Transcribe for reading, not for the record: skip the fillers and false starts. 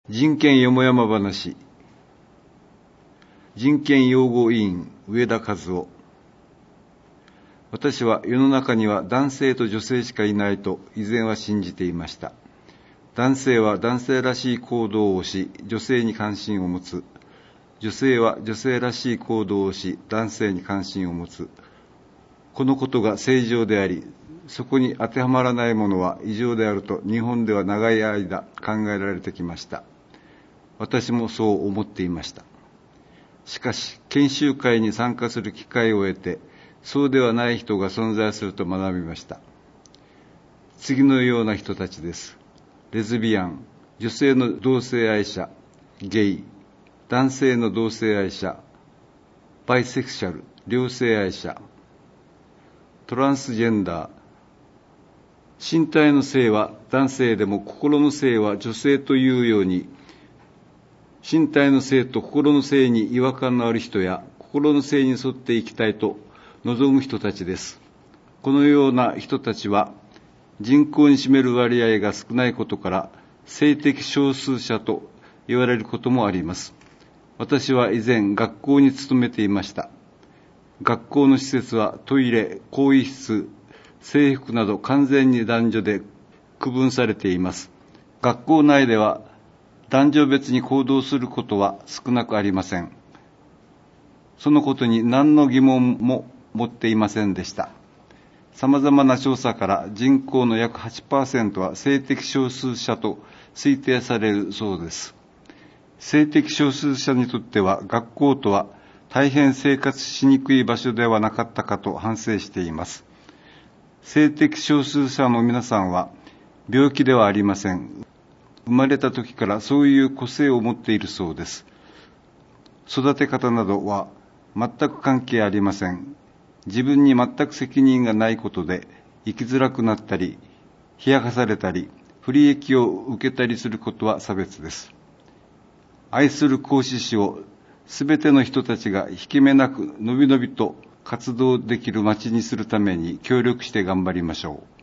人権よもやま話。人権擁護委員上田和夫。私は世の中には男性と女性しかいないと以前は信じていました。男性は男性らしい行動をし、女性に関心を持つ。女性は女性らしい行動をし、男性に関心を持つ。このことが正常であり、そこに当てはまらないものは異常であると日本では長い間考えられてきました。私もそう思っていました。しかし、研修会に参加する機会を得て、そうではない人が存在すると学びました。次のような人たちです。レズビアン、女性の同性愛者、ゲイ、男性の同性愛者、バイセクシャル、両性愛者、トランスジェンダー、身体の性は男性でも心の性は女性というように、身体の性と心の性に違和感のある人や心の性に沿っていきたいと望む人たちです。このような人たちは人口に占める割合が少ないことから性的少数者と言われることもあります。私は以前学校に勤めていました。学校の施設はトイレ、更衣室、制服など完全に男女で区分されています。学校内では男女別に行動することは少なくありません。そのことに何の疑問も持っていませんでした。様々な調査から人口の約 8% は性的少数者と推定されるそうです。性的少数者にとっては学校とは大変生活しにくい場所ではなかったかと反省しています。性的少数者の皆さんは病気ではありません。生まれた時からそういう個性を持っているそうです。育て方などは全く関係ありません。自分に全く責任がないことで生きづらくなったり、冷やかされたり、不利益を受けたりすることは差別です。愛する孔子氏をすべての人たちが引け目なくのびのびと活動できる街にするために協力して頑張りましょう。